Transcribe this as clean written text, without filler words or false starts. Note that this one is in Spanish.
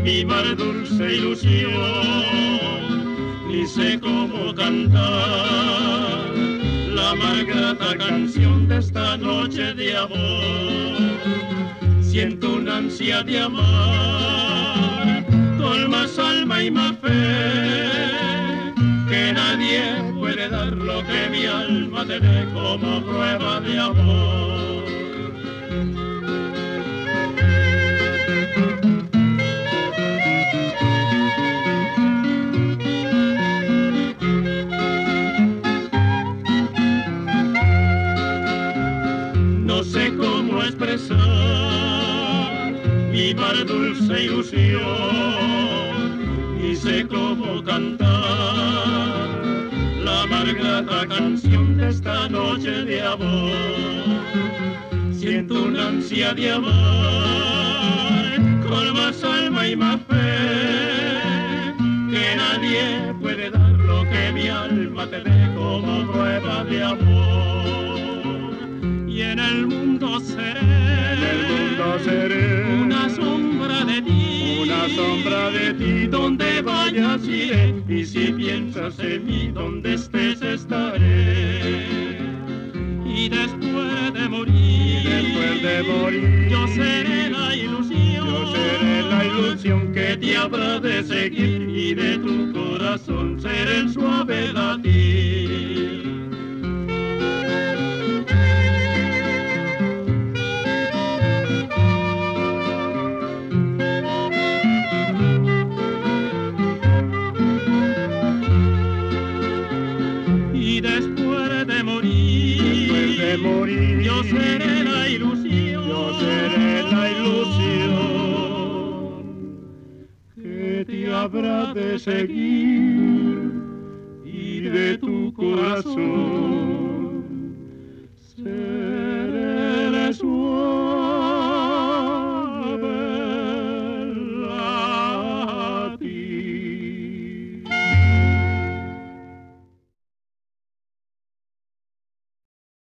mi mar dulce ilusión, ni sé cómo cantar la amarga canción de esta noche de amor. Siento una ansia de amar con más alma y más fe, que nadie puede dar lo que mi alma te dé como prueba de amor. No sé cómo expresar mi mar dulce ilusión, y sé cómo cantar la amarga canción de esta noche de amor. Siento una ansia de amar con más alma y más fe, que nadie puede dar lo que mi alma te dé como prueba de amor. Y en el mundo seré una sombra de ti, donde vayas iré, y si piensas en mí, donde estés estaré. Y después de morir, yo seré la ilusión que te habrá de seguir, y de tu corazón seré el suave latir. Y después de morir, yo seré la ilusión que te habrá de seguir, y de tu corazón